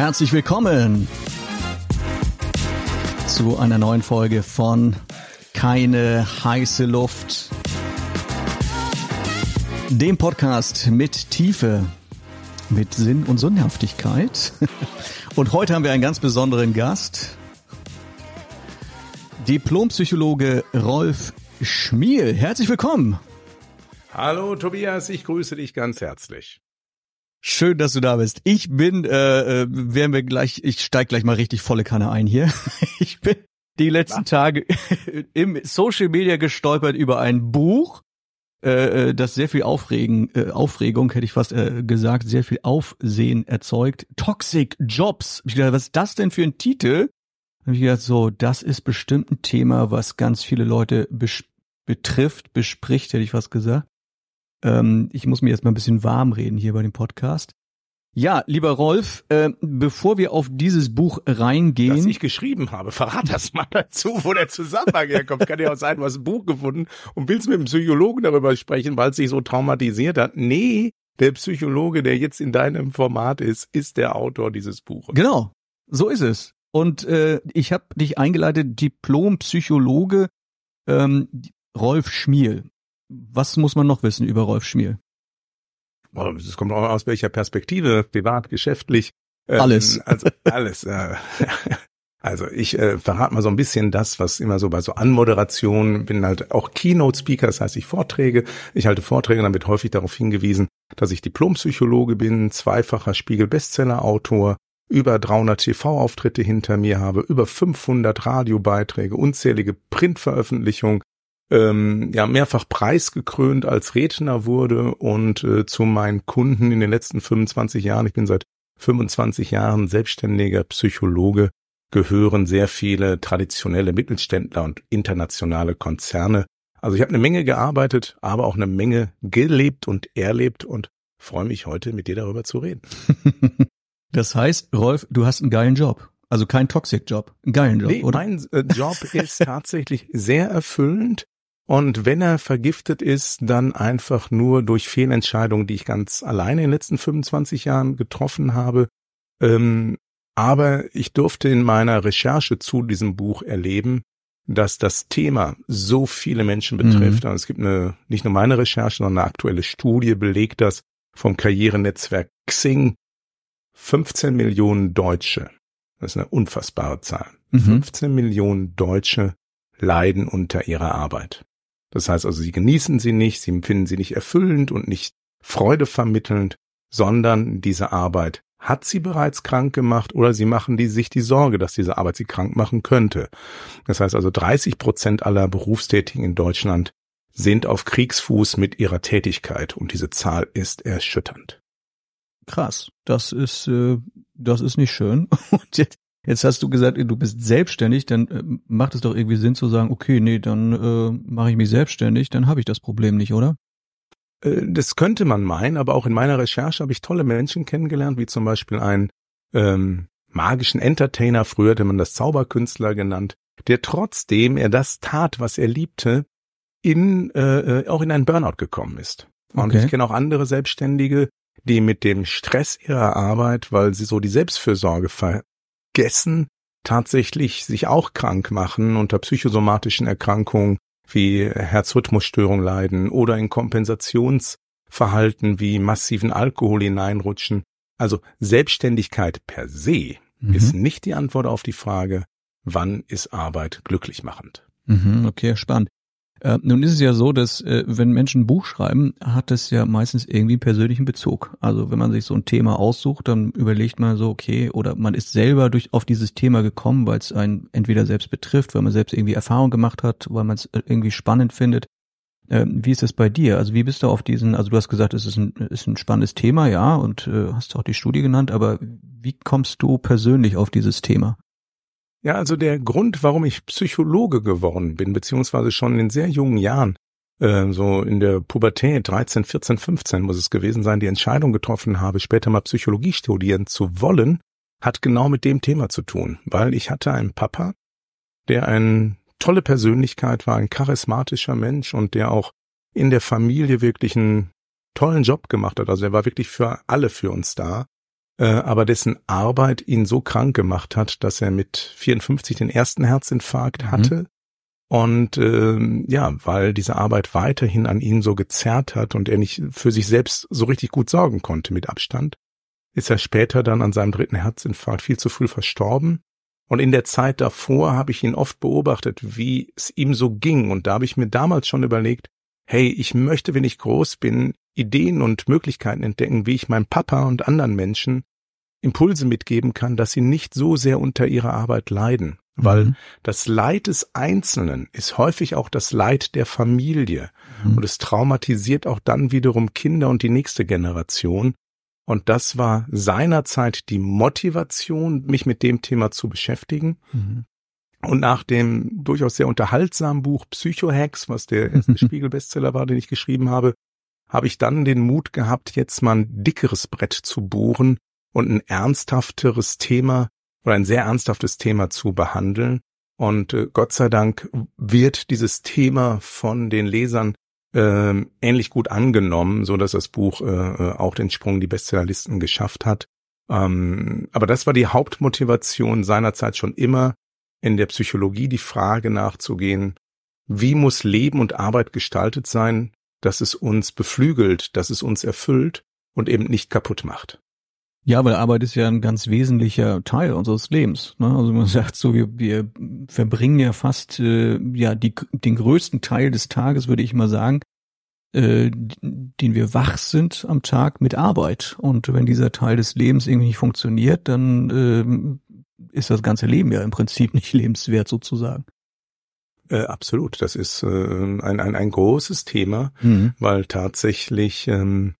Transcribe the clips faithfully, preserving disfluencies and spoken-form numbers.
Herzlich willkommen zu einer neuen Folge von Keine heiße Luft, dem Podcast mit Tiefe, mit Sinn und Sinnhaftigkeit. Und heute haben wir einen ganz besonderen Gast, Diplompsychologe Rolf Schmiel. Herzlich willkommen. Hallo Tobias, ich grüße dich ganz herzlich. Schön, dass du da bist. Ich bin, äh, werden wir gleich, ich steig gleich mal richtig volle Kanne ein hier. Ich bin die letzten Tage im Social Media gestolpert über ein Buch, äh, das sehr viel Aufregen, äh, Aufregung, hätte ich fast äh, gesagt, sehr viel Aufsehen erzeugt. Toxic Jobs. Ich dachte, was ist das denn für ein Titel? Habe ich gedacht, so, das ist bestimmt ein Thema, was ganz viele Leute bes- betrifft, bespricht, hätte ich fast gesagt. Ähm, ich muss mir jetzt mal ein bisschen warm reden hier bei dem Podcast. Ja, lieber Rolf, äh, bevor wir auf dieses Buch reingehen. Das ich geschrieben habe, verrat das mal dazu, wo der Zusammenhang herkommt. Kann ja auch sein, du hast ein Buch gefunden und willst mit dem Psychologen darüber sprechen, weil es dich so traumatisiert hat. Nee, der Psychologe, der jetzt in deinem Format ist, ist der Autor dieses Buches. Genau, so ist es. Und äh, ich habe dich eingeleitet, Diplompsychologe ähm, Rolf Schmiel. Was muss man noch wissen über Rolf Schmiel? Es kommt auch aus welcher Perspektive, privat, geschäftlich. Ähm, alles. Also alles. Äh, also ich äh, verrate mal so ein bisschen das, was immer so bei so Anmoderationen, bin halt auch Keynote-Speaker, das heißt ich Vorträge. Ich halte Vorträge, dann wird häufig darauf hingewiesen, dass ich Diplompsychologe bin, zweifacher Spiegel-Bestseller-Autor, über dreihundert T V-Auftritte hinter mir habe, über fünfhundert Radiobeiträge, unzählige Printveröffentlichungen, ähm, ja mehrfach preisgekrönt als Redner wurde und äh, zu meinen Kunden in den letzten fünfundzwanzig Jahren, ich bin seit fünfundzwanzig Jahren selbstständiger Psychologe, gehören sehr viele traditionelle Mittelständler und internationale Konzerne. Also ich habe eine Menge gearbeitet, aber auch eine Menge gelebt und erlebt und freue mich heute mit dir darüber zu reden. Das heißt, Rolf, du hast einen geilen Job. Also kein Toxic-Job, einen geilen Job, nee, oder? Mein äh, Job ist tatsächlich sehr erfüllend. Und wenn er vergiftet ist, dann einfach nur durch Fehlentscheidungen, die ich ganz alleine in den letzten fünfundzwanzig Jahren getroffen habe. Ähm, aber ich durfte in meiner Recherche zu diesem Buch erleben, dass das Thema so viele Menschen betrifft. Mhm. Also es gibt eine, nicht nur meine Recherche, sondern eine aktuelle Studie belegt das vom Karrierenetzwerk Xing. fünfzehn Millionen Deutsche, das ist eine unfassbare Zahl. Mhm. fünfzehn Millionen Deutsche leiden unter ihrer Arbeit. Das heißt also, sie genießen sie nicht, sie empfinden sie nicht erfüllend und nicht freudevermittelnd, sondern diese Arbeit hat sie bereits krank gemacht oder sie machen die, sich die Sorge, dass diese Arbeit sie krank machen könnte. Das heißt also, dreißig Prozent aller Berufstätigen in Deutschland sind auf Kriegsfuß mit ihrer Tätigkeit und diese Zahl ist erschütternd. Krass, das ist, äh, das ist nicht schön. Und jetzt, Jetzt hast du gesagt, du bist selbstständig, dann äh, macht es doch irgendwie Sinn zu sagen, okay, nee, dann äh, mache ich mich selbstständig, dann habe ich das Problem nicht, oder? Äh, das könnte man meinen, aber auch in meiner Recherche habe ich tolle Menschen kennengelernt, wie zum Beispiel einen ähm, magischen Entertainer, früher hätte man das Zauberkünstler genannt, der trotzdem er das tat, was er liebte, in äh, auch in einen Burnout gekommen ist. Und okay. Ich kenne auch andere Selbstständige, die mit dem Stress ihrer Arbeit, weil sie so die Selbstfürsorge ver Gessen tatsächlich sich auch krank machen, unter psychosomatischen Erkrankungen wie Herzrhythmusstörung leiden oder in Kompensationsverhalten wie massiven Alkohol hineinrutschen. Also Selbstständigkeit per se mhm. ist nicht die Antwort auf die Frage, wann ist Arbeit glücklich machend. Mhm, okay, spannend. Äh, nun ist es ja so, dass äh, wenn Menschen ein Buch schreiben, hat es ja meistens irgendwie einen persönlichen Bezug. Also wenn man sich so ein Thema aussucht, dann überlegt man so, okay, oder man ist selber durch auf dieses Thema gekommen, weil es einen entweder selbst betrifft, weil man selbst irgendwie Erfahrung gemacht hat, weil man es irgendwie spannend findet. Äh, wie ist es bei dir? Also wie bist du auf diesen, also du hast gesagt, es ist ein, ist ein spannendes Thema, ja, und äh, hast auch die Studie genannt, aber wie kommst du persönlich auf dieses Thema? Ja, also der Grund, warum ich Psychologe geworden bin, beziehungsweise schon in sehr jungen Jahren, äh, so in der Pubertät, dreizehn, vierzehn, fünfzehn muss es gewesen sein, die Entscheidung getroffen habe, später mal Psychologie studieren zu wollen, hat genau mit dem Thema zu tun. Weil ich hatte einen Papa, der eine tolle Persönlichkeit war, ein charismatischer Mensch und der auch in der Familie wirklich einen tollen Job gemacht hat. Also er war wirklich für alle für uns da. äh, aber dessen Arbeit ihn so krank gemacht hat, dass er mit vierundfünfzig den ersten Herzinfarkt Mhm. hatte. Und ähm, ja, weil diese Arbeit weiterhin an ihn so gezerrt hat und er nicht für sich selbst so richtig gut sorgen konnte mit Abstand, ist er später dann an seinem dritten Herzinfarkt viel zu früh verstorben. Und in der Zeit davor habe ich ihn oft beobachtet, wie es ihm so ging. Und da habe ich mir damals schon überlegt, hey, ich möchte, wenn ich groß bin, Ideen und Möglichkeiten entdecken, wie ich meinem Papa und anderen Menschen Impulse mitgeben kann, dass sie nicht so sehr unter ihrer Arbeit leiden. Weil Mhm. das Leid des Einzelnen ist häufig auch das Leid der Familie. Mhm. Und es traumatisiert auch dann wiederum Kinder und die nächste Generation. Und das war seinerzeit die Motivation, mich mit dem Thema zu beschäftigen. Mhm. Und nach dem durchaus sehr unterhaltsamen Buch Psycho-Hacks, was der erste Spiegel-Bestseller war, den ich geschrieben habe, habe ich dann den Mut gehabt, jetzt mal ein dickeres Brett zu bohren und ein ernsthafteres Thema oder ein sehr ernsthaftes Thema zu behandeln. Und äh, Gott sei Dank wird dieses Thema von den Lesern äh, ähnlich gut angenommen, so dass das Buch äh, auch den Sprung in die Bestsellerlisten geschafft hat. Ähm, aber das war die Hauptmotivation seinerzeit schon immer, in der Psychologie die Frage nachzugehen, wie muss Leben und Arbeit gestaltet sein, dass es uns beflügelt, dass es uns erfüllt und eben nicht kaputt macht. Ja, weil Arbeit ist ja ein ganz wesentlicher Teil unseres Lebens. Ne? Also man sagt so, wir, wir verbringen ja fast äh, ja die, den größten Teil des Tages, würde ich mal sagen, äh, den wir wach sind am Tag mit Arbeit. Und wenn dieser Teil des Lebens irgendwie nicht funktioniert, dann äh, ist das ganze Leben ja im Prinzip nicht lebenswert sozusagen. Äh, absolut, das ist äh, ein, ein, ein großes Thema, Mhm. weil tatsächlich ähm,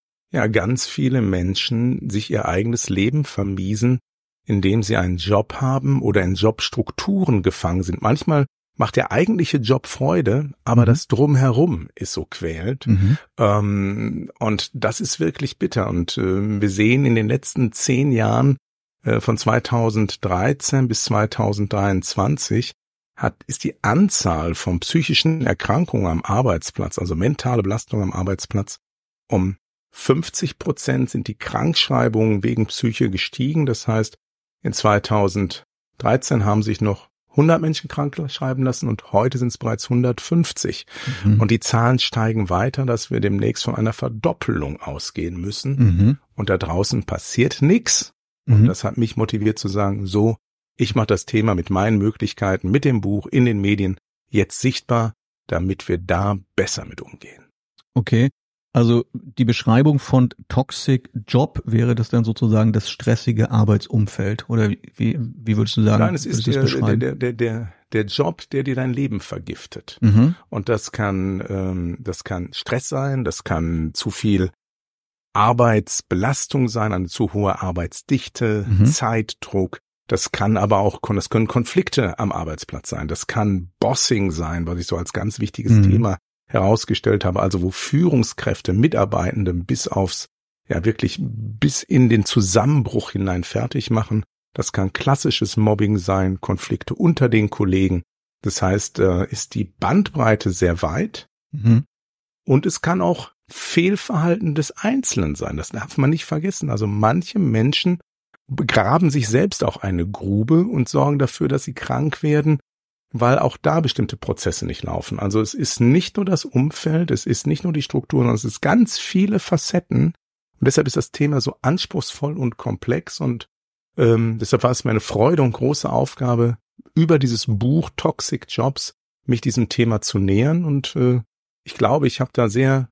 ja ganz viele Menschen sich ihr eigenes Leben vermiesen, indem sie einen Job haben oder in Jobstrukturen gefangen sind. Manchmal macht der eigentliche Job Freude, aber Mhm. das Drumherum ist so quält. Mhm. Ähm, und das ist wirklich bitter. Und äh, wir sehen in den letzten zehn Jahren äh, von zweitausenddreizehn bis zweitausenddreiundzwanzig hat, ist die Anzahl von psychischen Erkrankungen am Arbeitsplatz, also mentale Belastung am Arbeitsplatz, um fünfzig Prozent sind die Krankschreibungen wegen Psyche gestiegen. Das heißt, in zweitausenddreizehn haben sich noch hundert Menschen krank schreiben lassen und heute sind es bereits hundertfünfzig. Mhm. Und die Zahlen steigen weiter, dass wir demnächst von einer Verdoppelung ausgehen müssen. Mhm. Und da draußen passiert nichts. Und Mhm. das hat mich motiviert zu sagen, so, ich mache das Thema mit meinen Möglichkeiten, mit dem Buch, in den Medien jetzt sichtbar, damit wir da besser mit umgehen. Okay. Also die Beschreibung von Toxic Job, wäre das dann sozusagen das stressige Arbeitsumfeld? Oder wie, wie würdest du sagen? Nein, es ist würdest du der, das der, beschreiben? der, der, der, der Job, der dir dein Leben vergiftet. Mhm. Und das kann, ähm, das kann Stress sein, das kann zu viel Arbeitsbelastung sein, eine zu hohe Arbeitsdichte, Mhm. Zeitdruck. Das kann aber auch, das können Konflikte am Arbeitsplatz sein. Das kann Bossing sein, was ich so als ganz wichtiges Mhm. Thema herausgestellt habe. Also wo Führungskräfte, Mitarbeitende bis aufs, ja wirklich bis in den Zusammenbruch hinein fertig machen. Das kann klassisches Mobbing sein, Konflikte unter den Kollegen. Das heißt, äh, ist die Bandbreite sehr weit. Mhm. Und es kann auch Fehlverhalten des Einzelnen sein. Das darf man nicht vergessen. Also manche Menschen begraben sich selbst auch eine Grube und sorgen dafür, dass sie krank werden, weil auch da bestimmte Prozesse nicht laufen. Also es ist nicht nur das Umfeld, es ist nicht nur die Struktur, sondern es ist ganz viele Facetten. Und deshalb ist das Thema so anspruchsvoll und komplex. Und ähm, deshalb war es mir eine Freude und große Aufgabe, über dieses Buch Toxic Jobs mich diesem Thema zu nähern. Und äh, ich glaube, ich habe da sehr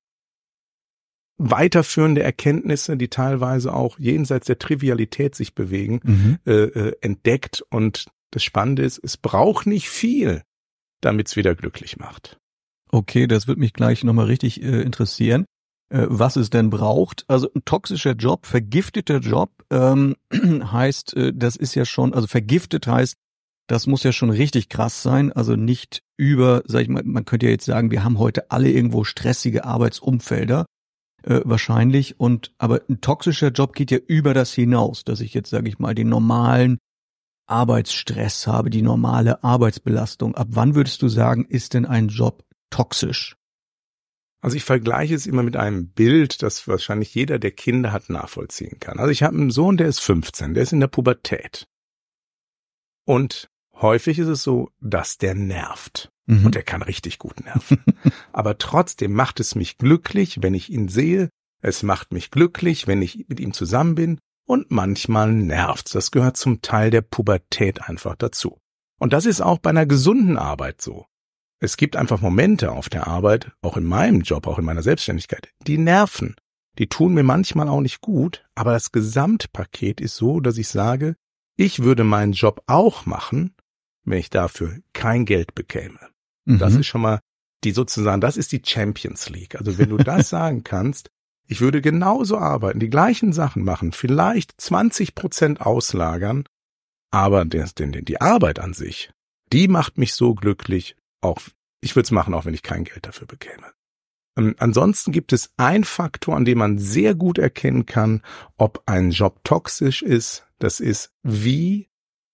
weiterführende Erkenntnisse, die teilweise auch jenseits der Trivialität sich bewegen, Mhm. äh, äh, entdeckt. Und das Spannende ist, es braucht nicht viel, damit es wieder glücklich macht. Okay, das wird mich gleich nochmal richtig äh, interessieren, äh, was es denn braucht. Also ein toxischer Job, vergifteter Job ähm, heißt, äh, das ist ja schon, also vergiftet heißt, das muss ja schon richtig krass sein, also nicht über, sag ich mal, man könnte ja jetzt sagen, wir haben heute alle irgendwo stressige Arbeitsumfelder, äh, wahrscheinlich, und aber ein toxischer Job geht ja über das hinaus, dass ich jetzt, sage ich mal, den normalen Arbeitsstress habe, die normale Arbeitsbelastung. Ab wann würdest du sagen, ist denn ein Job toxisch? Also ich vergleiche es immer mit einem Bild, das wahrscheinlich jeder, der Kinder hat, nachvollziehen kann. Also ich habe einen Sohn, der ist fünfzehn, der ist in der Pubertät. Und häufig ist es so, dass der nervt. Mhm. Und der kann richtig gut nerven. Aber trotzdem macht es mich glücklich, wenn ich ihn sehe. Es macht mich glücklich, wenn ich mit ihm zusammen bin. Und manchmal nervt's. Das gehört zum Teil der Pubertät einfach dazu. Und das ist auch bei einer gesunden Arbeit so. Es gibt einfach Momente auf der Arbeit, auch in meinem Job, auch in meiner Selbstständigkeit, die nerven. Die tun mir manchmal auch nicht gut, aber das Gesamtpaket ist so, dass ich sage, ich würde meinen Job auch machen, wenn ich dafür kein Geld bekäme. Mhm. Das ist schon mal die sozusagen, das ist die Champions League. Also wenn du das sagen kannst, ich würde genauso arbeiten, die gleichen Sachen machen, vielleicht zwanzig Prozent auslagern, aber der, der, die Arbeit an sich, die macht mich so glücklich, auch ich würde es machen, auch wenn ich kein Geld dafür bekäme. Ähm, ansonsten gibt es einen Faktor, an dem man sehr gut erkennen kann, ob ein Job toxisch ist. Das ist, wie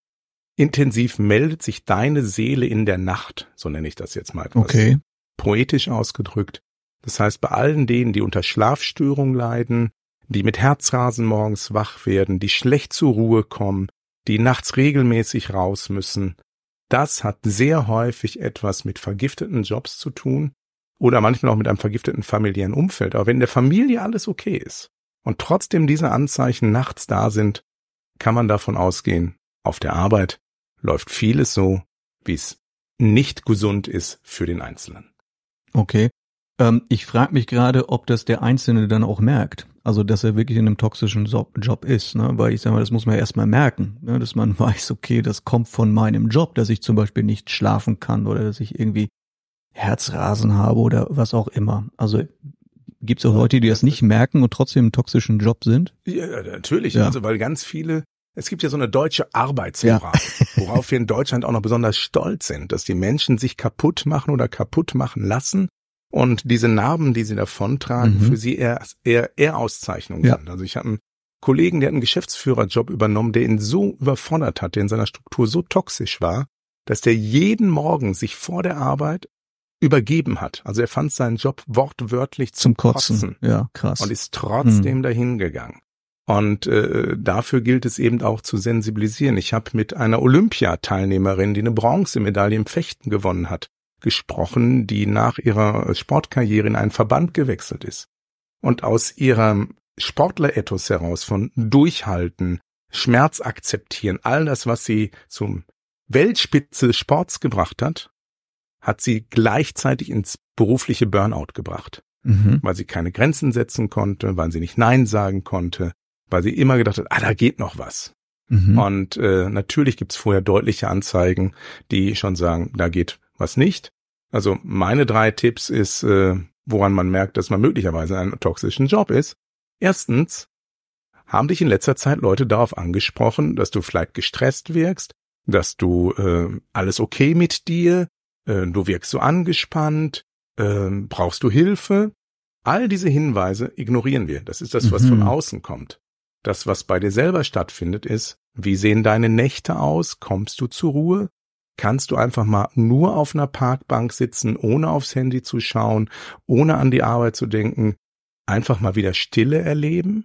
intensiv meldet sich deine Seele in der Nacht, so nenne ich das jetzt mal etwas okay. poetisch ausgedrückt. Das heißt, bei allen denen, die unter Schlafstörung leiden, die mit Herzrasen morgens wach werden, die schlecht zur Ruhe kommen, die nachts regelmäßig raus müssen, das hat sehr häufig etwas mit vergifteten Jobs zu tun oder manchmal auch mit einem vergifteten familiären Umfeld. Aber wenn in der Familie alles okay ist und trotzdem diese Anzeichen nachts da sind, kann man davon ausgehen, auf der Arbeit läuft vieles so, wie es nicht gesund ist für den Einzelnen. Okay. Ähm, ich frage mich gerade, ob das der Einzelne dann auch merkt. Also, dass er wirklich in einem toxischen Job ist, ne? Weil ich sage mal, das muss man ja erstmal merken, ne? Dass man weiß, okay, das kommt von meinem Job, dass ich zum Beispiel nicht schlafen kann oder dass ich irgendwie Herzrasen habe oder was auch immer. Also, gibt es auch Leute, die das nicht merken und trotzdem im toxischen Job sind? Ja, natürlich. Ja. Also, weil ganz viele, es gibt ja so eine deutsche Arbeitsmoral, ja. worauf wir in Deutschland auch noch besonders stolz sind, dass die Menschen sich kaputt machen oder kaputt machen lassen. Und diese Narben, die sie davontragen, mhm. für sie eher, eher, eher Auszeichnungen ja. sind. Also ich habe einen Kollegen, der hat einen Geschäftsführerjob übernommen, der ihn so überfordert hat, der in seiner Struktur so toxisch war, dass der jeden Morgen sich vor der Arbeit übergeben hat. Also er fand seinen Job wortwörtlich zum, zum Kotzen. Kotzen. Ja, krass. Und ist trotzdem mhm. dahin gegangen. Und äh, dafür gilt es eben auch zu sensibilisieren. Ich habe mit einer Olympiateilnehmerin, die eine Bronzemedaille im Fechten gewonnen hat, gesprochen, die nach ihrer Sportkarriere in einen Verband gewechselt ist und aus ihrem Sportlerethos heraus von Durchhalten, Schmerz akzeptieren, all das, was sie zum Weltspitze des Sports gebracht hat, hat sie gleichzeitig ins berufliche Burnout gebracht, mhm. weil sie keine Grenzen setzen konnte, weil sie nicht Nein sagen konnte, weil sie immer gedacht hat, ah, da geht noch was. Mhm. Und äh, natürlich gibt's vorher deutliche Anzeigen, die schon sagen, da geht was nicht. Also meine drei Tipps ist, äh, woran man merkt, dass man möglicherweise in einem toxischen Job ist. Erstens, haben dich in letzter Zeit Leute darauf angesprochen, dass du vielleicht gestresst wirkst, dass du äh, alles okay mit dir, äh, du wirkst so angespannt, äh, brauchst du Hilfe? All diese Hinweise ignorieren wir. Das ist das, was mhm. von außen kommt. Das, was bei dir selber stattfindet, ist, wie sehen deine Nächte aus? Kommst du zur Ruhe? Kannst du einfach mal nur auf einer Parkbank sitzen, ohne aufs Handy zu schauen, ohne an die Arbeit zu denken, einfach mal wieder Stille erleben?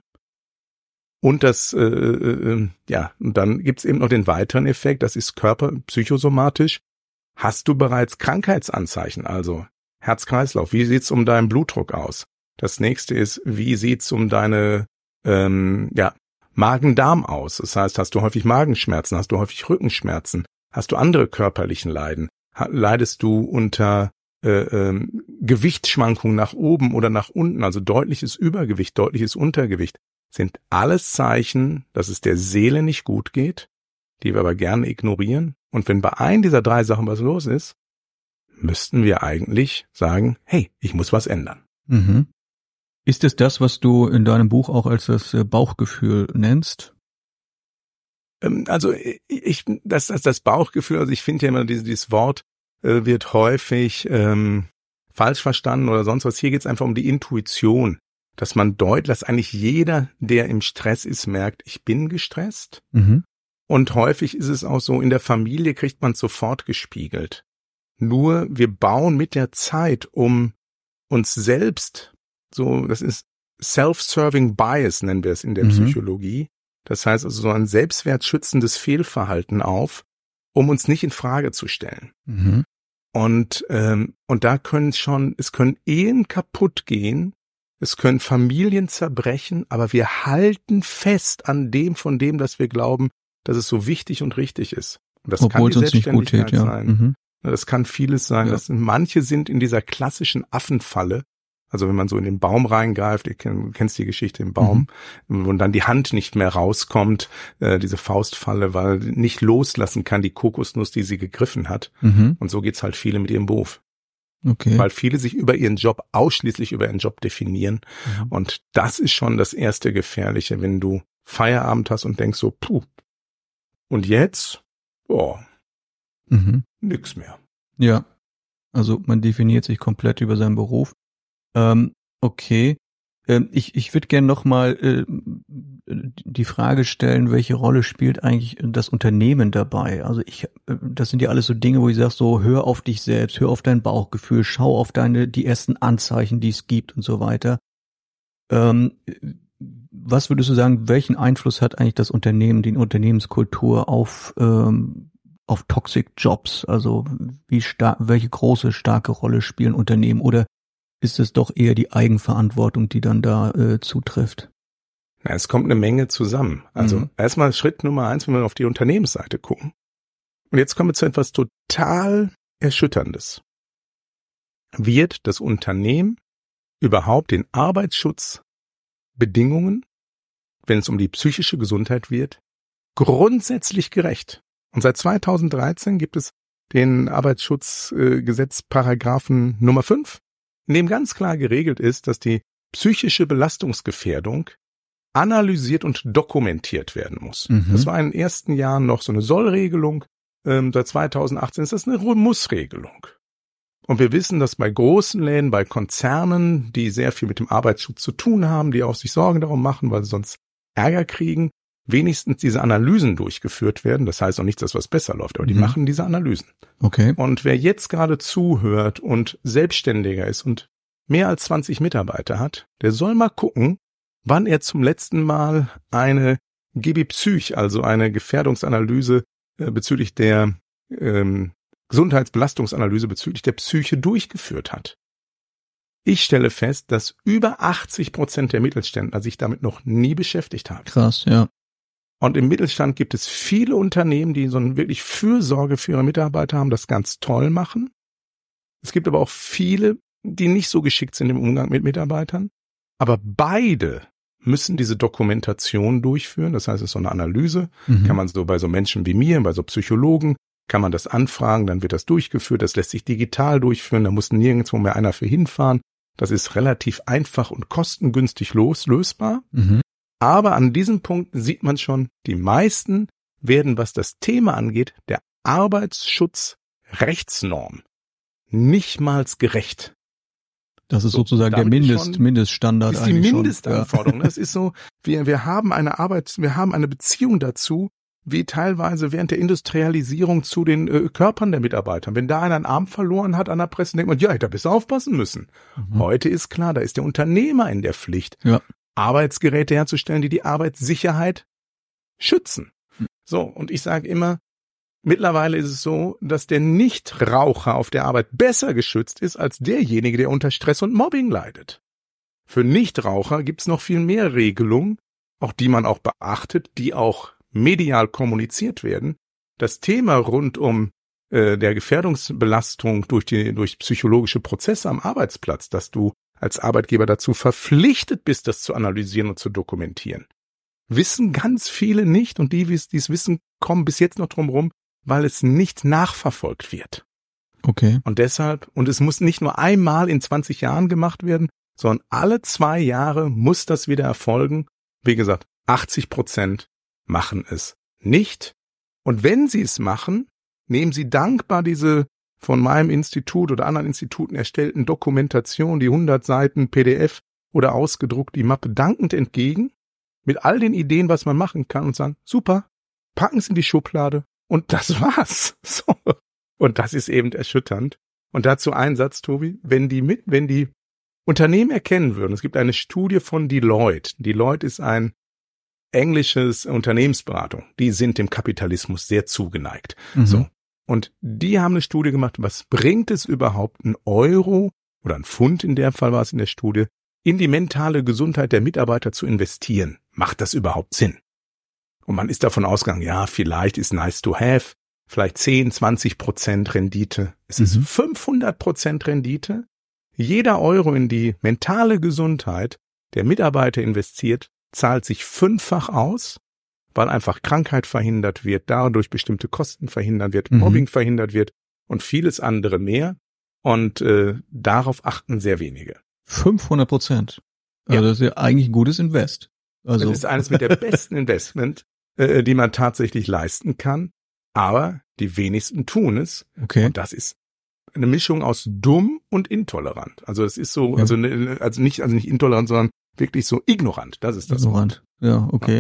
Und das, äh, äh, ja, und dann gibt's eben noch den weiteren Effekt, das ist Körper, psychosomatisch. Hast du bereits Krankheitsanzeichen, also Herz-Kreislauf, wie sieht's um deinen Blutdruck aus? Das nächste ist, wie sieht's um deine, ähm, ja, Magen-Darm aus? Das heißt, hast du häufig Magenschmerzen, hast du häufig Rückenschmerzen? Hast du andere körperlichen Leiden? Leidest du unter äh, ähm, Gewichtsschwankungen nach oben oder nach unten, also deutliches Übergewicht, deutliches Untergewicht? Sind alles Zeichen, dass es der Seele nicht gut geht, die wir aber gerne ignorieren. Und wenn bei einem dieser drei Sachen was los ist, müssten wir eigentlich sagen, hey, ich muss was ändern. Mhm. Ist es das, was du in deinem Buch auch als das Bauchgefühl nennst? Also ich, das, das, das Bauchgefühl, also ich finde ja immer, dieses, dieses Wort äh, wird häufig ähm, falsch verstanden oder sonst was. Hier geht es einfach um die Intuition, dass man deutlich, dass eigentlich jeder, der im Stress ist, merkt, ich bin gestresst. Mhm. Und häufig ist es auch so, in der Familie kriegt man es sofort gespiegelt. Nur wir bauen mit der Zeit um uns selbst, so, das ist Self-Serving Bias, nennen wir es in der Mhm. Psychologie. Das heißt also so ein selbstwertschützendes Fehlverhalten auf, um uns nicht in Frage zu stellen. Mhm. Und, ähm, und da können schon, es können Ehen kaputt gehen, es können Familien zerbrechen, aber wir halten fest an dem, von dem, dass wir glauben, dass es so wichtig und richtig ist. Und das Obwohl es kann die uns nicht gut Selbstständigkeit tät, ja. sein. Mhm. Das kann vieles sein. Ja. Das sind, manche sind in dieser klassischen Affenfalle. Also wenn man so in den Baum reingreift, ich kenn, du kennst die Geschichte im Baum, Mhm. wo dann die Hand nicht mehr rauskommt, äh, diese Faustfalle, weil nicht loslassen kann die Kokosnuss, die sie gegriffen hat. Mhm. Und so geht's halt viele mit ihrem Beruf. Okay. Weil viele sich über ihren Job, ausschließlich über ihren Job definieren. Mhm. Und das ist schon das erste Gefährliche, wenn du Feierabend hast und denkst so, puh, und jetzt? Boah, Mhm. nix mehr. Ja. Also man definiert sich komplett über seinen Beruf. Ähm, okay. Ähm, ich ich würde gerne nochmal äh, die Frage stellen, welche Rolle spielt eigentlich das Unternehmen dabei? Also ich, äh, das sind ja alles so Dinge, wo ich sage, so hör auf dich selbst, hör auf dein Bauchgefühl, schau auf deine die ersten Anzeichen, die es gibt und so weiter. Ähm, was würdest du sagen, welchen Einfluss hat eigentlich das Unternehmen, die Unternehmenskultur auf ähm, auf Toxic Jobs? Also wie stark, welche große starke Rolle spielen Unternehmen, oder ist es doch eher die Eigenverantwortung, die dann da äh, zutrifft? Na, es kommt eine Menge zusammen. Also Mhm. erstmal Schritt Nummer eins, wenn wir auf die Unternehmensseite gucken. Und jetzt kommen wir zu etwas total Erschütterndes. Wird das Unternehmen überhaupt den Arbeitsschutzbedingungen, wenn es um die psychische Gesundheit wird, grundsätzlich gerecht? Und seit zweitausenddreizehn gibt es den Arbeitsschutzgesetz Paragraphen Nummer fünf, in dem ganz klar geregelt ist, dass die psychische Belastungsgefährdung analysiert und dokumentiert werden muss. Mhm. Das war in den ersten Jahren noch so eine Sollregelung. Ähm, seit zweitausendachtzehn ist das eine Mussregelung. Und wir wissen, dass bei großen Läden, bei Konzernen, die sehr viel mit dem Arbeitsschutz zu tun haben, die auch sich Sorgen darum machen, weil sie sonst Ärger kriegen, wenigstens diese Analysen durchgeführt werden. Das heißt auch nicht, dass was besser läuft, aber die Mhm. machen diese Analysen. Okay. Und wer jetzt gerade zuhört und Selbstständiger ist und mehr als zwanzig Mitarbeiter hat, der soll mal gucken, wann er zum letzten Mal eine G B Psych, also eine Gefährdungsanalyse äh, bezüglich der ähm, Gesundheitsbelastungsanalyse bezüglich der Psyche durchgeführt hat. Ich stelle fest, dass über achtzig Prozent der Mittelständler sich damit noch nie beschäftigt haben. Krass, ja. Und im Mittelstand gibt es viele Unternehmen, die so eine wirklich Fürsorge für ihre Mitarbeiter haben, das ganz toll machen. Es gibt aber auch viele, die nicht so geschickt sind im Umgang mit Mitarbeitern. Aber beide müssen diese Dokumentation durchführen. Das heißt, es ist so eine Analyse. Mhm. Kann man so bei so Menschen wie mir, bei so Psychologen, kann man das anfragen, dann wird das durchgeführt. Das lässt sich digital durchführen. Da muss nirgendwo mehr einer für hinfahren. Das ist relativ einfach und kostengünstig los, lösbar. Mhm. Aber an diesem Punkt sieht man schon, die meisten werden, was das Thema angeht, der Arbeitsschutzrechtsnorm nichtmals gerecht. Das ist So, sozusagen der damit ist Mindest, schon- Mindeststandard Das ist die eigentlich Mindestanforderung. Das ist so, wir, wir haben eine Arbeit, wir haben eine Beziehung dazu, wie teilweise während der Industrialisierung zu den äh, Körpern der Mitarbeiter. Wenn da einer einen Arm verloren hat an der Presse, denkt man, ja, da bist du aufpassen müssen. schon. Mhm. Heute ist klar, da ist der Unternehmer in der Pflicht, Ja. Arbeitsgeräte herzustellen, die die Arbeitssicherheit schützen. Hm. So, und ich sage immer, mittlerweile ist es so, dass der Nichtraucher auf der Arbeit besser geschützt ist als derjenige, der unter Stress und Mobbing leidet. Für Nichtraucher gibt's noch viel mehr Regelungen, auch die man auch beachtet, die auch medial kommuniziert werden. Das Thema rund um äh, der Gefährdungsbelastung durch die durch psychologische Prozesse am Arbeitsplatz, dass du als Arbeitgeber dazu verpflichtet bist, das zu analysieren und zu dokumentieren, wissen ganz viele nicht, und die, die es wissen, kommen bis jetzt noch drum rum, weil es nicht nachverfolgt wird. Okay. Und deshalb, und es muss nicht nur einmal in zwanzig Jahren gemacht werden, sondern alle zwei Jahre muss das wieder erfolgen. Wie gesagt, achtzig Prozent machen es nicht. Und wenn sie es machen, nehmen sie dankbar diese von meinem Institut oder anderen Instituten erstellten Dokumentationen, die hundert Seiten P D F oder ausgedruckt, die Mappe dankend entgegen, mit all den Ideen, was man machen kann, und sagen, super, packen es in die Schublade und das war's. So. Und das ist eben erschütternd. Und dazu ein Satz, Tobi, wenn die mit, wenn die Unternehmen erkennen würden, es gibt eine Studie von Deloitte. Deloitte ist ein englisches Unternehmensberatung. Die sind dem Kapitalismus sehr zugeneigt. Mhm. So. Und die haben eine Studie gemacht, was bringt es überhaupt, ein Euro oder ein Pfund, in dem Fall war es in der Studie, in die mentale Gesundheit der Mitarbeiter zu investieren. Macht das überhaupt Sinn? Und man ist davon ausgegangen, ja, vielleicht ist nice to have, vielleicht zehn, zwanzig Prozent Rendite. Es Mhm. ist fünfhundert Prozent Rendite. Jeder Euro in die mentale Gesundheit der Mitarbeiter investiert, zahlt sich fünffach aus, weil einfach Krankheit verhindert wird, dadurch bestimmte Kosten verhindert wird, Mhm. Mobbing verhindert wird und vieles andere mehr. Und äh, darauf achten sehr wenige. fünfhundert Prozent. Also Ja. das ist ja eigentlich ein gutes Invest. Also Das ist eines mit der besten Investment, äh, die man tatsächlich leisten kann. Aber die wenigsten tun es. okay. Und das ist eine Mischung aus dumm und intolerant. Also es ist so, Ja. also, ne- also nicht, also nicht intolerant, sondern wirklich so ignorant. Das ist das Wort. Ignorant. Ja, okay.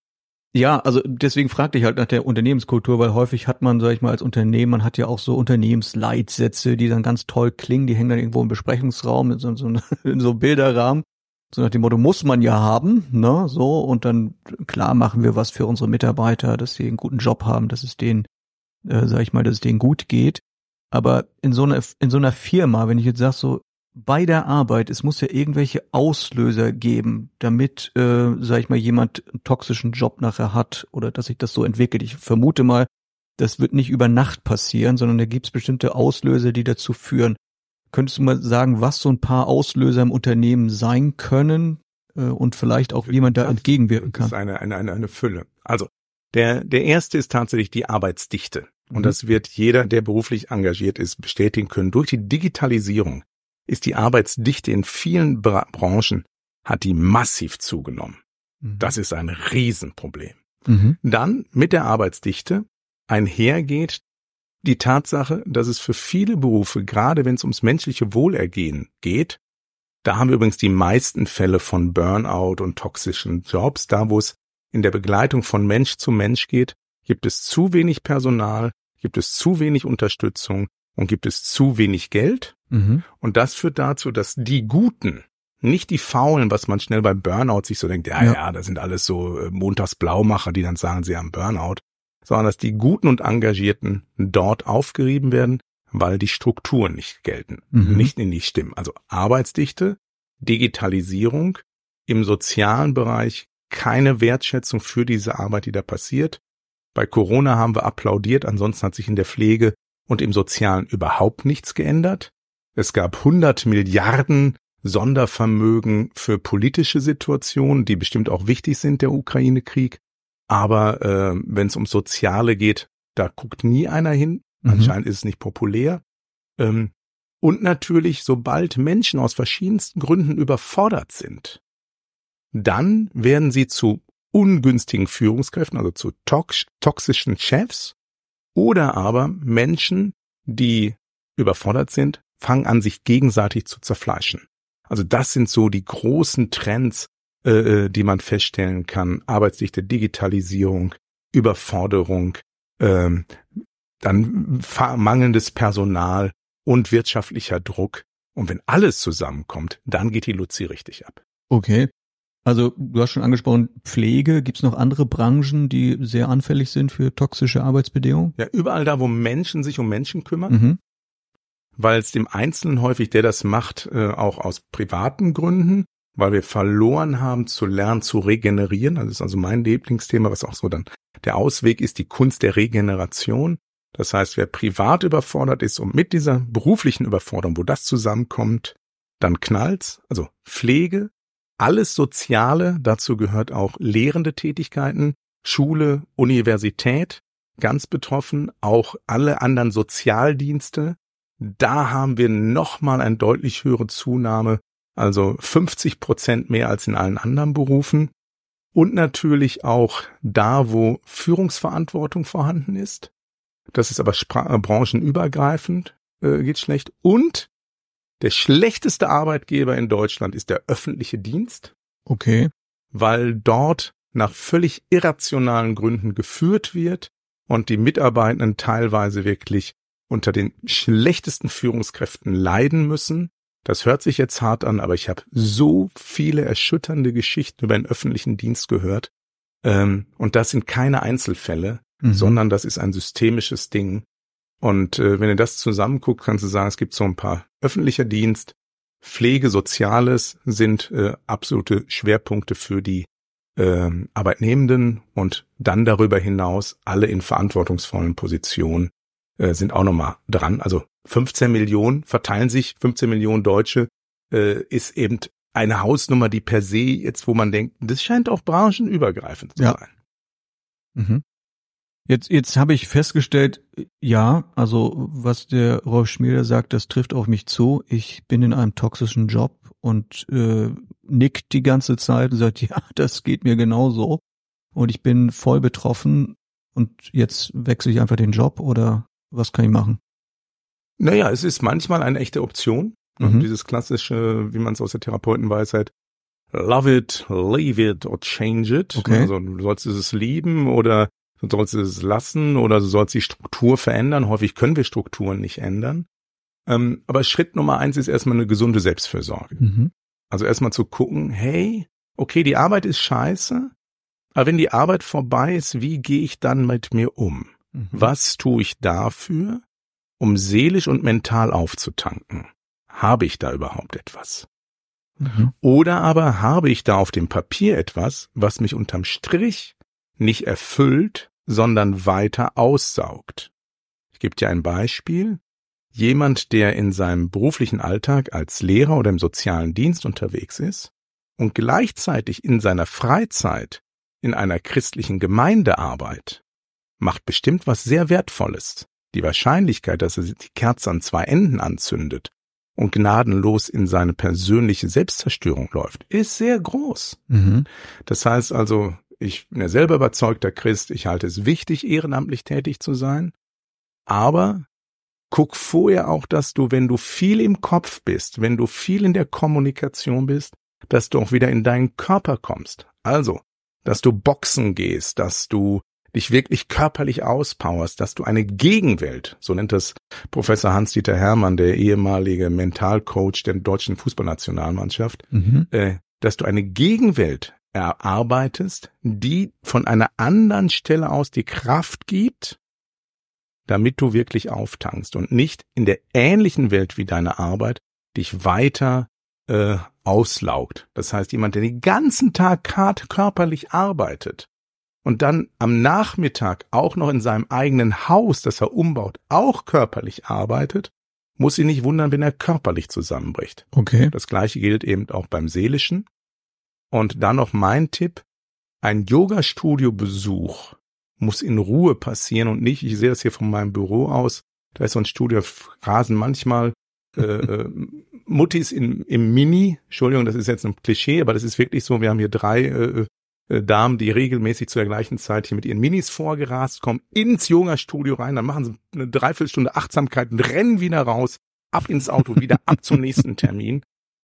Ja, also deswegen fragte ich halt nach der Unternehmenskultur, weil häufig hat man, sag ich mal, als Unternehmen, man hat ja auch so Unternehmensleitsätze, die dann ganz toll klingen, die hängen dann irgendwo im Besprechungsraum in so, so, in so Bilderrahmen. So nach dem Motto, muss man ja haben, ne, so, und dann, klar, machen wir was für unsere Mitarbeiter, dass sie einen guten Job haben, dass es denen, äh, sag ich mal, dass es denen gut geht. Aber in so einer, in so einer Firma, wenn ich jetzt sag so, bei der Arbeit, es muss ja irgendwelche Auslöser geben, damit, äh, sag ich mal, jemand einen toxischen Job nachher hat oder dass sich das so entwickelt. Ich vermute mal, das wird nicht über Nacht passieren, sondern da gibt es bestimmte Auslöser, die dazu führen. Könntest du mal sagen, was so ein paar Auslöser im Unternehmen sein können äh, und vielleicht auch, wie man da entgegenwirken Das ist kann? eine, eine, eine, eine Fülle. Also der, der erste ist tatsächlich die Arbeitsdichte. Und Mhm. das wird jeder, der beruflich engagiert ist, bestätigen können. Durch die Digitalisierung ist die Arbeitsdichte in vielen Bra- Branchen, hat die massiv zugenommen. Mhm. Das ist ein Riesenproblem. Mhm. Dann mit der Arbeitsdichte einhergeht die Tatsache, dass es für viele Berufe, gerade wenn es ums menschliche Wohlergehen geht, da haben wir übrigens die meisten Fälle von Burnout und toxischen Jobs, da wo es in der Begleitung von Mensch zu Mensch geht, gibt es zu wenig Personal, gibt es zu wenig Unterstützung und gibt es zu wenig Geld. Mhm. Und das führt dazu, dass die Guten, nicht die Faulen, was man schnell bei Burnout sich so denkt, ja, Ja. ja, das sind alles so äh, Montagsblaumacher, die dann sagen, sie haben Burnout, sondern dass die Guten und Engagierten dort aufgerieben werden, weil die Strukturen nicht gelten, Mhm. nicht in die stimmen. Also Arbeitsdichte, Digitalisierung, im sozialen Bereich keine Wertschätzung für diese Arbeit, die da passiert. Bei Corona haben wir applaudiert, ansonsten hat sich in der Pflege und im Sozialen überhaupt nichts geändert. Es gab hundert Milliarden Sondervermögen für politische Situationen, die bestimmt auch wichtig sind, der Ukraine-Krieg. Aber äh, wenn es um Soziale geht, da guckt nie einer hin. Mhm. Anscheinend ist es nicht populär. Ähm, und natürlich, sobald Menschen aus verschiedensten Gründen überfordert sind, dann werden sie zu ungünstigen Führungskräften, also zu tox- toxischen Chefs, oder aber Menschen, die überfordert sind, fangen an, sich gegenseitig zu zerfleischen. Also das sind so die großen Trends, äh, die man feststellen kann. Arbeitsdichte, Digitalisierung, Überforderung, ähm, dann fa- mangelndes Personal und wirtschaftlicher Druck. Und wenn alles zusammenkommt, dann geht die Luzi richtig ab. Okay. Also du hast schon angesprochen, Pflege. Gibt es noch andere Branchen, die sehr anfällig sind für toxische Arbeitsbedingungen? Ja, überall da, wo Menschen sich um Menschen kümmern, Mhm. weil es dem Einzelnen häufig, der das macht, äh, auch aus privaten Gründen, weil wir verloren haben zu lernen, zu regenerieren. Das ist also mein Lieblingsthema, was auch so dann der Ausweg ist, die Kunst der Regeneration. Das heißt, wer privat überfordert ist und mit dieser beruflichen Überforderung, wo das zusammenkommt, dann knallt's. Also Pflege, alles Soziale, dazu gehört auch lehrende Tätigkeiten, Schule, Universität, ganz betroffen, auch alle anderen Sozialdienste. Da haben wir nochmal eine deutlich höhere Zunahme, also fünfzig Prozent mehr als in allen anderen Berufen. Und natürlich auch da, wo Führungsverantwortung vorhanden ist. Das ist aber spra- branchenübergreifend, äh, geht schlecht. Und der schlechteste Arbeitgeber in Deutschland ist der öffentliche Dienst, Okay. weil dort nach völlig irrationalen Gründen geführt wird und die Mitarbeitenden teilweise wirklich unter den schlechtesten Führungskräften leiden müssen. Das hört sich jetzt hart an, aber ich habe so viele erschütternde Geschichten über den öffentlichen Dienst gehört. Ähm, und das sind keine Einzelfälle, mhm. sondern das ist ein systemisches Ding. Und äh, wenn ihr das zusammenguckt, kannst du sagen, es gibt so ein paar öffentlicher Dienst, Pflege, Soziales sind äh, absolute Schwerpunkte für die äh, Arbeitnehmenden und dann darüber hinaus alle in verantwortungsvollen Positionen äh, sind auch nochmal dran. Also fünfzehn Millionen verteilen sich, fünfzehn Millionen Deutsche äh, ist eben eine Hausnummer, die per se jetzt, wo man denkt, das scheint auch branchenübergreifend zu ja. sein. Mhm. Jetzt, jetzt habe ich festgestellt, ja, also was der Rolf Schmieder sagt, das trifft auf mich zu. Ich bin in einem toxischen Job und äh, nickt die ganze Zeit und sagt, ja, das geht mir genauso. Und ich bin voll betroffen und jetzt wechsle ich einfach den Job oder was kann ich machen? Naja, es ist manchmal eine echte Option. Mhm. Dieses klassische, wie man es aus der Therapeutenweisheit, love it, leave it or change it. Okay. Also du sollst es lieben oder du sollst es lassen oder du sollst die Struktur verändern. Häufig können wir Strukturen nicht ändern. Ähm, aber Schritt Nummer eins ist erstmal eine gesunde Selbstfürsorge. Mhm. Also erstmal zu gucken, hey, okay, die Arbeit ist scheiße, aber wenn die Arbeit vorbei ist, wie gehe ich dann mit mir um? Mhm. Was tue ich dafür, um seelisch und mental aufzutanken? Habe ich da überhaupt etwas? Mhm. Oder aber habe ich da auf dem Papier etwas, was mich unterm Strich nicht erfüllt, sondern weiter aussaugt? Ich gebe dir ein Beispiel. Jemand, der in seinem beruflichen Alltag als Lehrer oder im sozialen Dienst unterwegs ist und gleichzeitig in seiner Freizeit in einer christlichen Gemeinde arbeitet, macht bestimmt was sehr Wertvolles. Die Wahrscheinlichkeit, dass er die Kerze an zwei Enden anzündet und gnadenlos in seine persönliche Selbstzerstörung läuft, ist sehr groß. Mhm. Das heißt also, ich bin ja selber überzeugter Christ, ich halte es wichtig, ehrenamtlich tätig zu sein, aber guck vorher auch, dass du, wenn du viel im Kopf bist, wenn du viel in der Kommunikation bist, dass du auch wieder in deinen Körper kommst. Also, dass du boxen gehst, dass du dich wirklich körperlich auspowerst, dass du eine Gegenwelt, so nennt das Professor Hans-Dieter Hermann, der ehemalige Mentalcoach der deutschen Fußballnationalmannschaft, mhm. äh, dass du eine Gegenwelt erarbeitest, die von einer anderen Stelle aus die Kraft gibt, damit du wirklich auftankst und nicht in der ähnlichen Welt wie deine Arbeit dich weiter äh, auslaugt. Das heißt, jemand, der den ganzen Tag hart körperlich arbeitet und dann am Nachmittag auch noch in seinem eigenen Haus, das er umbaut, auch körperlich arbeitet, muss sich nicht wundern, wenn er körperlich zusammenbricht. Okay. Das Gleiche gilt eben auch beim Seelischen. Und dann noch mein Tipp, ein Yoga-Studio-Besuch muss in Ruhe passieren und nicht, ich sehe das hier von meinem Büro aus, da ist so ein Studio, rasen manchmal äh, Muttis in, im Mini, Entschuldigung, das ist jetzt ein Klischee, aber das ist wirklich so, wir haben hier drei äh, äh, Damen, die regelmäßig zu der gleichen Zeit hier mit ihren Minis vorgerast kommen, ins Yoga-Studio rein, dann machen sie eine Dreiviertelstunde Achtsamkeit und rennen wieder raus, ab ins Auto, wieder ab zum nächsten Termin.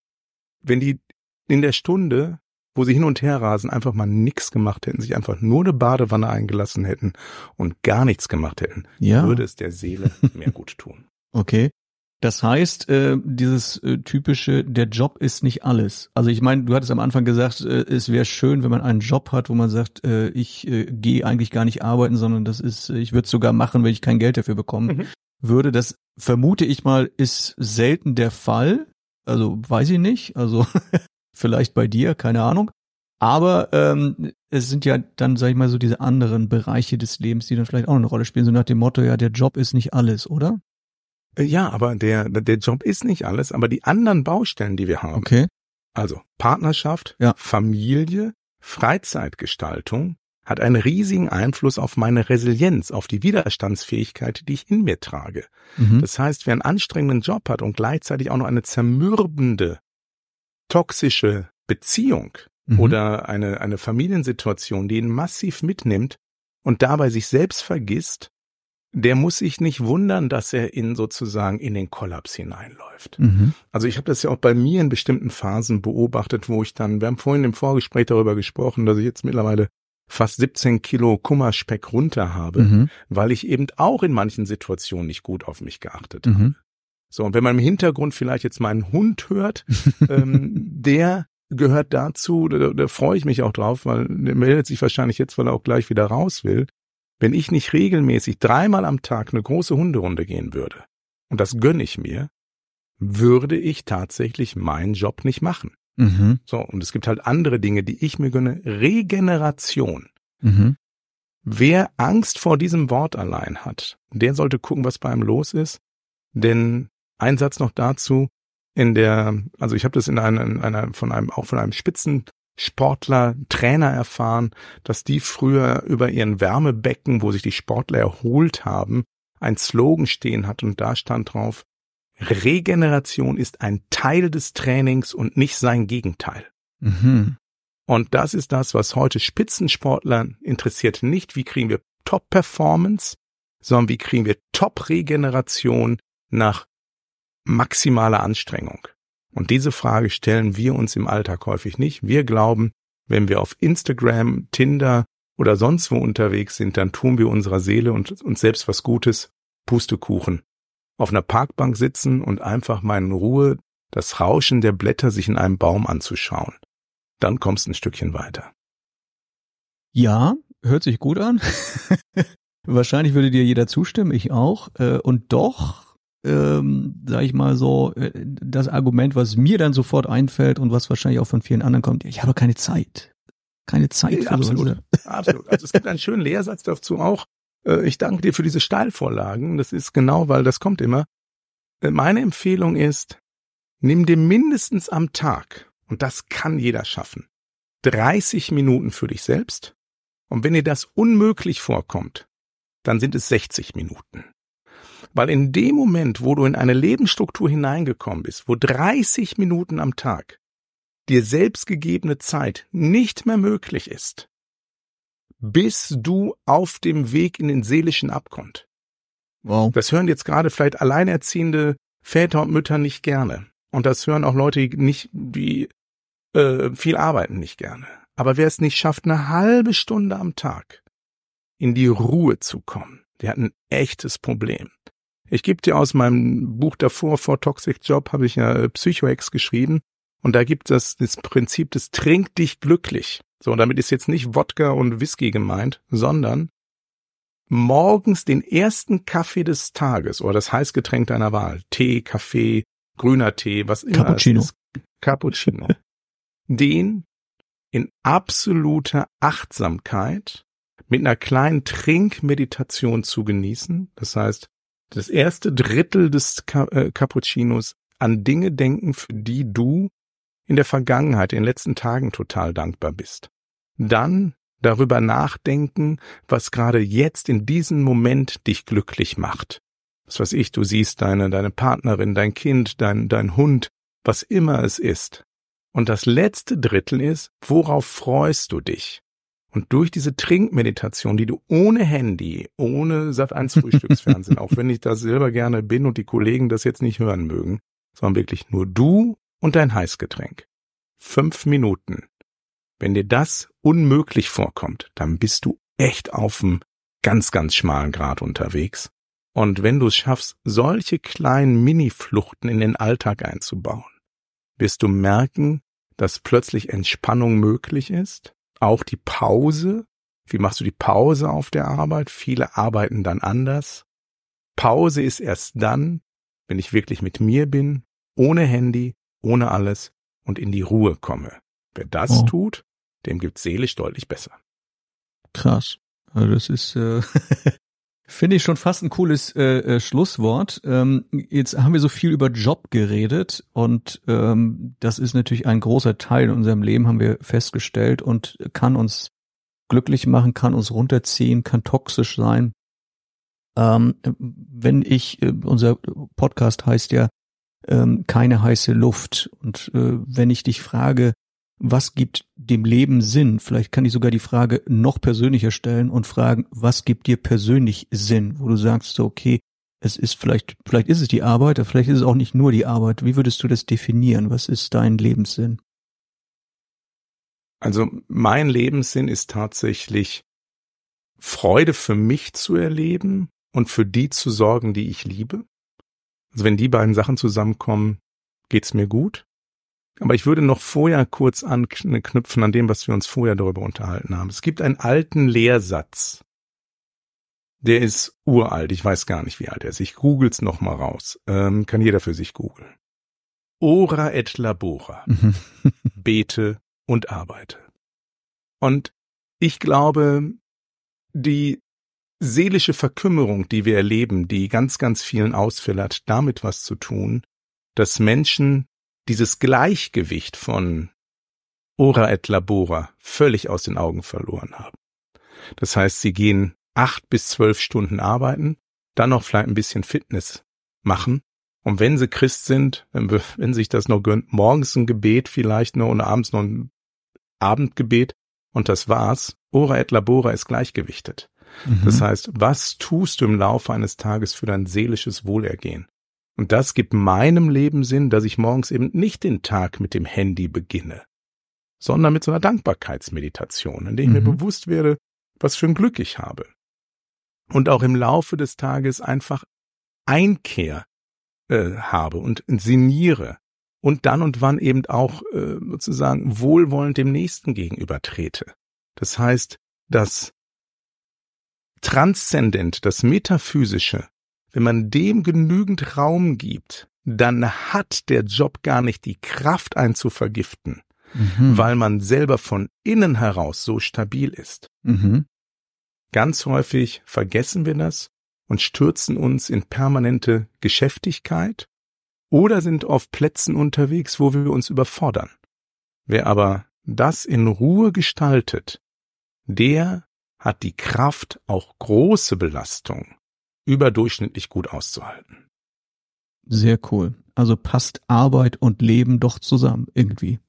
Wenn die in der Stunde, wo sie hin und her rasen, einfach mal nichts gemacht hätten, sich einfach nur eine Badewanne eingelassen hätten und gar nichts gemacht hätten, ja. würde es der Seele mehr gut tun. Okay. Das heißt, äh, dieses äh, typische, der Job ist nicht alles. Also ich meine, du hattest am Anfang gesagt, äh, es wäre schön, wenn man einen Job hat, wo man sagt, äh, ich äh, gehe eigentlich gar nicht arbeiten, sondern das ist, ich würde es sogar machen, wenn ich kein Geld dafür bekommen mhm. würde. Das vermute ich mal, ist selten der Fall. Also weiß ich nicht. Also vielleicht bei dir, keine Ahnung. Aber ähm, es sind ja dann, sag ich mal, so diese anderen Bereiche des Lebens, die dann vielleicht auch noch eine Rolle spielen. So nach dem Motto, ja, der Job ist nicht alles, oder? Ja, aber der der Job ist nicht alles, aber die anderen Baustellen, die wir haben. Okay. Also Partnerschaft, ja. Familie, Freizeitgestaltung hat einen riesigen Einfluss auf meine Resilienz, auf die Widerstandsfähigkeit, die ich in mir trage. Mhm. Das heißt, wer einen anstrengenden Job hat und gleichzeitig auch noch eine zermürbende, toxische Beziehung mhm. oder eine eine Familiensituation, die ihn massiv mitnimmt und dabei sich selbst vergisst, der muss sich nicht wundern, dass er in sozusagen in den Kollaps hineinläuft. Mhm. Also ich habe das ja auch bei mir in bestimmten Phasen beobachtet, wo ich dann, wir haben vorhin im Vorgespräch darüber gesprochen, dass ich jetzt mittlerweile fast siebzehn Kilo Kummerspeck runter habe, mhm. weil ich eben auch in manchen Situationen nicht gut auf mich geachtet mhm. habe. So, und wenn man im Hintergrund vielleicht jetzt meinen Hund hört, ähm, der gehört dazu, da, da freue ich mich auch drauf, weil der meldet sich wahrscheinlich jetzt, weil er auch gleich wieder raus will. Wenn ich nicht regelmäßig dreimal am Tag eine große Hunderunde gehen würde, und das gönne ich mir, würde ich tatsächlich meinen Job nicht machen. Mhm. So, und es gibt halt andere Dinge, die ich mir gönne. Regeneration. Mhm. Wer Angst vor diesem Wort allein hat, der sollte gucken, was bei ihm los ist. Denn ein Satz noch dazu, in der, also ich habe das in einer, in einer von einem, auch von einem Spitzensportler, Trainer erfahren, dass die früher über ihren Wärmebecken, wo sich die Sportler erholt haben, ein Slogan stehen hat und da stand drauf: Regeneration ist ein Teil des Trainings und nicht sein Gegenteil. Mhm. Und das ist das, was heute Spitzensportler interessiert. Nicht, wie kriegen wir Top-Performance, sondern wie kriegen wir Top-Regeneration nach maximaler Anstrengung. Und diese Frage stellen wir uns im Alltag häufig nicht. Wir glauben, wenn wir auf Instagram, Tinder oder sonst wo unterwegs sind, dann tun wir unserer Seele und uns selbst was Gutes, Pustekuchen. Auf einer Parkbank sitzen und einfach mal in Ruhe das Rauschen der Blätter sich in einem Baum anzuschauen. Dann kommst du ein Stückchen weiter. Ja, hört sich gut an. Wahrscheinlich würde dir jeder zustimmen, ich auch. Und doch, ähm, sag ich mal so, das Argument, was mir dann sofort einfällt und was wahrscheinlich auch von vielen anderen kommt: Ich habe keine Zeit. Keine Zeit für Absolut, sowas. absolut. Also es gibt einen schönen Lehrsatz dazu auch. Ich danke dir für diese Steilvorlagen. Das ist genau, weil das kommt immer. Meine Empfehlung ist, nimm dir mindestens am Tag, und das kann jeder schaffen, dreißig Minuten für dich selbst. Und wenn dir das unmöglich vorkommt, dann sind es sechzig Minuten. Weil in dem Moment, wo du in eine Lebensstruktur hineingekommen bist, wo dreißig Minuten am Tag dir selbstgegebene Zeit nicht mehr möglich ist, bist du auf dem Weg in den seelischen Abgrund. Wow. Das hören jetzt gerade vielleicht alleinerziehende Väter und Mütter nicht gerne. Und das hören auch Leute, die nicht, die äh, viel arbeiten, nicht gerne. Aber wer es nicht schafft, eine halbe Stunde am Tag in die Ruhe zu kommen, der hat ein echtes Problem. Ich gebe dir aus meinem Buch davor, vor Toxic Job, habe ich ja Psycho-Ex geschrieben. Und da gibt es das Prinzip des Trink dich glücklich. So, damit ist jetzt nicht Wodka und Whisky gemeint, sondern morgens den ersten Kaffee des Tages oder das Heißgetränk deiner Wahl, Tee, Kaffee, grüner Tee, was immer Cappuccino. es ist, Cappuccino, den in absoluter Achtsamkeit mit einer kleinen Trinkmeditation zu genießen. Das heißt, das erste Drittel des Cappuccinos an Dinge denken, für die du in der Vergangenheit, in den letzten Tagen total dankbar bist. Dann darüber nachdenken, was gerade jetzt in diesem Moment dich glücklich macht. Was weiß ich, du siehst deine, deine Partnerin, dein Kind, dein, dein Hund, was immer es ist. Und das letzte Drittel ist, worauf freust du dich? Und durch diese Trinkmeditation, die du ohne Handy, ohne Sat eins Frühstücksfernsehen, auch wenn ich das selber gerne bin und die Kollegen das jetzt nicht hören mögen, sondern wirklich nur du und dein Heißgetränk. Fünf Minuten. Wenn dir das unmöglich vorkommt, dann bist du echt auf einem ganz, ganz schmalen Grat unterwegs. Und wenn du es schaffst, solche kleinen Mini-Fluchten in den Alltag einzubauen, wirst du merken, dass plötzlich Entspannung möglich ist. Auch die Pause. Wie machst du die Pause auf der Arbeit? Viele arbeiten dann anders. Pause ist erst dann, wenn ich wirklich mit mir bin, ohne Handy, ohne alles und in die Ruhe komme. Wer das oh. tut, dem gibt's seelisch deutlich besser. Krass. Also das ist, äh, finde ich schon fast ein cooles äh, äh, Schlusswort. Ähm, jetzt haben wir so viel über Job geredet und ähm, das ist natürlich ein großer Teil in unserem Leben, haben wir festgestellt, und kann uns glücklich machen, kann uns runterziehen, kann toxisch sein. Ähm, wenn ich, äh, unser Podcast heißt ja ähm, keine heiße Luft, und äh, wenn ich dich frage, was gibt dem Leben Sinn? Vielleicht kann ich sogar die Frage noch persönlicher stellen und fragen, was gibt dir persönlich Sinn? Wo du sagst, so, okay, es ist vielleicht, vielleicht ist es die Arbeit, aber vielleicht ist es auch nicht nur die Arbeit. Wie würdest du das definieren? Was ist dein Lebenssinn? Also mein Lebenssinn ist tatsächlich Freude für mich zu erleben und für die zu sorgen, die ich liebe. Also wenn die beiden Sachen zusammenkommen, geht's mir gut. Aber ich würde noch vorher kurz anknüpfen an dem, was wir uns vorher darüber unterhalten haben. Es gibt einen alten Lehrsatz. Der ist uralt. Ich weiß gar nicht, wie alt er ist. Ich google's noch mal raus. Ähm, kann jeder für sich googeln. Ora et labora. Bete und arbeite. Und ich glaube, die seelische Verkümmerung, die wir erleben, die ganz, ganz vielen Ausfälle hat, damit was zu tun, dass Menschen dieses Gleichgewicht von Ora et labora völlig aus den Augen verloren haben. Das heißt, sie gehen acht bis zwölf Stunden arbeiten, dann noch vielleicht ein bisschen Fitness machen. Und wenn sie Christ sind, wenn, wenn sich das noch gönnt, morgens ein Gebet vielleicht noch und abends noch ein Abendgebet und das war's. Ora et labora ist gleichgewichtet. Mhm. Das heißt, was tust du im Laufe eines Tages für dein seelisches Wohlergehen? Und das gibt meinem Leben Sinn, dass ich morgens eben nicht den Tag mit dem Handy beginne, sondern mit so einer Dankbarkeitsmeditation, in der ich mhm. mir bewusst werde, was für ein Glück ich habe. Und auch im Laufe des Tages einfach Einkehr äh, habe und sinniere und dann und wann eben auch äh, sozusagen wohlwollend dem Nächsten gegenüber trete. Das heißt, das Transzendent, das Metaphysische, wenn man dem genügend Raum gibt, dann hat der Job gar nicht die Kraft, einen zu vergiften, mhm. weil man selber von innen heraus so stabil ist. Mhm. Ganz häufig vergessen wir das und stürzen uns in permanente Geschäftigkeit oder sind auf Plätzen unterwegs, wo wir uns überfordern. Wer aber das in Ruhe gestaltet, der hat die Kraft, auch große Belastung überdurchschnittlich gut auszuhalten. Sehr cool. Also passt Arbeit und Leben doch zusammen irgendwie.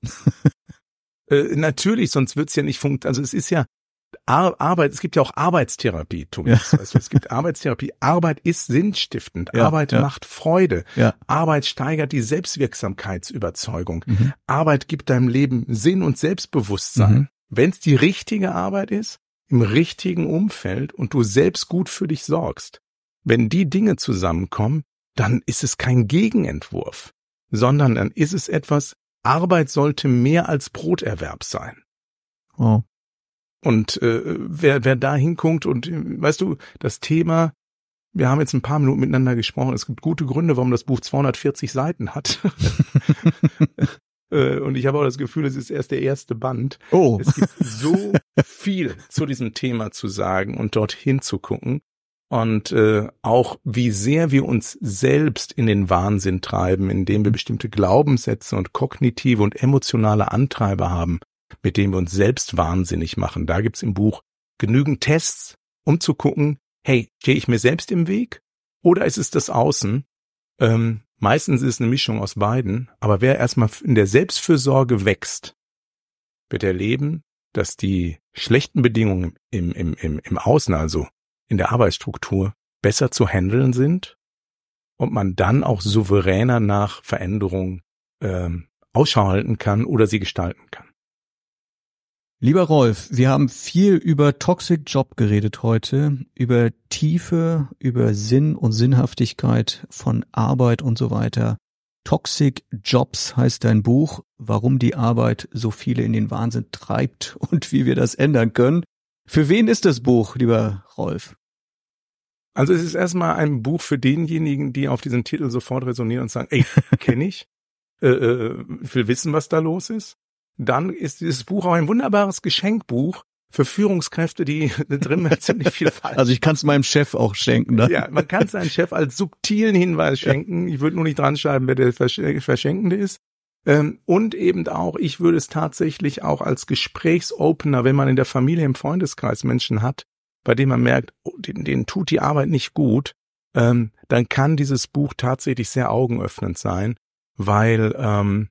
äh, natürlich, sonst wird's ja nicht funktionieren. Also es ist ja Ar- Arbeit, es gibt ja auch Arbeitstherapie, Tobias. Ja. Weißt du, es gibt Arbeitstherapie. Arbeit ist sinnstiftend. Ja, Arbeit ja. macht Freude. Ja. Arbeit steigert die Selbstwirksamkeitsüberzeugung. Mhm. Arbeit gibt deinem Leben Sinn und Selbstbewusstsein. Mhm. Wenn es die richtige Arbeit ist, im richtigen Umfeld und du selbst gut für dich sorgst, wenn die Dinge zusammenkommen, dann ist es kein Gegenentwurf, sondern dann ist es etwas, Arbeit sollte mehr als Broterwerb sein. Oh. Und äh, wer wer da hinguckt und, weißt du, das Thema, wir haben jetzt ein paar Minuten miteinander gesprochen, es gibt gute Gründe, warum das Buch zweihundertvierzig Seiten hat. äh, und ich habe auch das Gefühl, es ist erst der erste Band. Oh. Es gibt so viel zu diesem Thema zu sagen und dorthin zu gucken. Und äh, auch wie sehr wir uns selbst in den Wahnsinn treiben, indem wir bestimmte Glaubenssätze und kognitive und emotionale Antreiber haben, mit denen wir uns selbst wahnsinnig machen. Da gibt's im Buch genügend Tests, um zu gucken, hey, stehe ich mir selbst im Weg oder ist es das Außen? Ähm, meistens ist es eine Mischung aus beiden, aber wer erstmal in der Selbstfürsorge wächst, wird erleben, dass die schlechten Bedingungen im, im, im, im Außen, also in der Arbeitsstruktur, besser zu handeln sind und man dann auch souveräner nach Veränderungen ähm, Ausschau halten kann oder sie gestalten kann. Lieber Rolf, wir haben viel über Toxic Job geredet heute, über Tiefe, über Sinn und Sinnhaftigkeit von Arbeit und so weiter. Toxic Jobs heißt dein Buch, warum die Arbeit so viele in den Wahnsinn treibt und wie wir das ändern können. Für wen ist das Buch, lieber Rolf? Also es ist erstmal ein Buch für denjenigen, die auf diesen Titel sofort resonieren und sagen, ey, kenne ich, äh, äh, ich will wissen, was da los ist. Dann ist dieses Buch auch ein wunderbares Geschenkbuch für Führungskräfte, die drin ziemlich viel falsch. Also ich kann es meinem Chef auch schenken, ne? Ja, man kann es seinem Chef als subtilen Hinweis schenken. Ich würde nur nicht dran schreiben, wer der Versch- Verschenkende ist. Ähm, und eben auch, ich würde es tatsächlich auch als Gesprächsopener, wenn man in der Familie, im Freundeskreis Menschen hat, bei denen man merkt, oh, denen, denen tut die Arbeit nicht gut, ähm, dann kann dieses Buch tatsächlich sehr augenöffnend sein, weil ähm,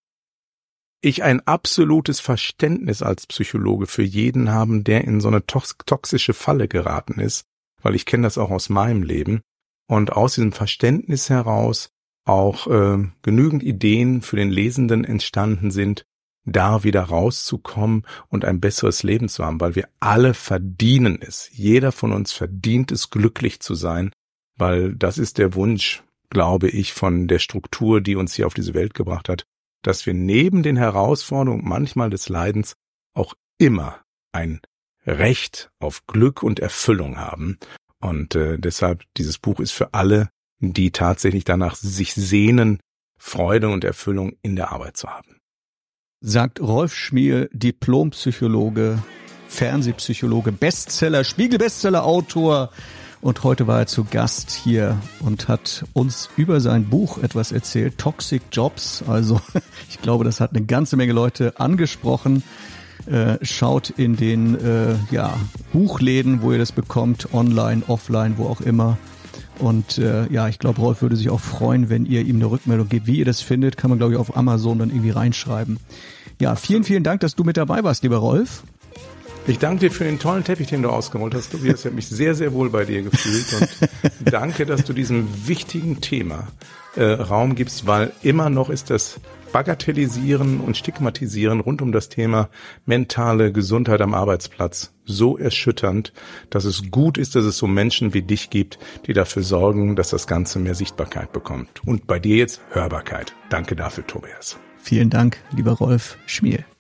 ich ein absolutes Verständnis als Psychologe für jeden haben, der in so eine tox- toxische Falle geraten ist, weil ich kenne das auch aus meinem Leben und aus diesem Verständnis heraus auch äh, genügend Ideen für den Lesenden entstanden sind, da wieder rauszukommen und ein besseres Leben zu haben, weil wir alle verdienen es. Jeder von uns verdient es, glücklich zu sein, weil das ist der Wunsch glaube ich, von der Struktur, die uns hier auf diese Welt gebracht hat, dass wir neben den Herausforderungen, manchmal des Leidens, auch immer ein Recht auf Glück und Erfüllung haben. Und äh, deshalb, dieses Buch ist für alle, die tatsächlich danach sich sehnen, Freude und Erfüllung in der Arbeit zu haben. Sagt Rolf Schmiel, Diplompsychologe, Fernsehpsychologe, Bestseller, Spiegel-Bestseller-Autor. Und heute war er zu Gast hier und hat uns über sein Buch etwas erzählt, Toxic Jobs. Also ich glaube, das hat eine ganze Menge Leute angesprochen. Äh, schaut in den äh, ja, Buchläden, wo ihr das bekommt, online, offline, wo auch immer. Und äh, ja, ich glaube, Rolf würde sich auch freuen, wenn ihr ihm eine Rückmeldung gebt. Wie ihr das findet, kann man, glaube ich, auf Amazon dann irgendwie reinschreiben. Ja, vielen, vielen Dank, dass du mit dabei warst, lieber Rolf. Ich danke dir für den tollen Teppich, den du ausgerollt hast, Tobias. Ich habe mich sehr, sehr wohl bei dir gefühlt und danke, dass du diesem wichtigen Thema äh, Raum gibst, weil immer noch ist das Bagatellisieren und Stigmatisieren rund um das Thema mentale Gesundheit am Arbeitsplatz so erschütternd, dass es gut ist, dass es so Menschen wie dich gibt, die dafür sorgen, dass das Ganze mehr Sichtbarkeit bekommt. Und bei dir jetzt Hörbarkeit. Danke dafür, Tobias. Vielen Dank, lieber Rolf Schmiel.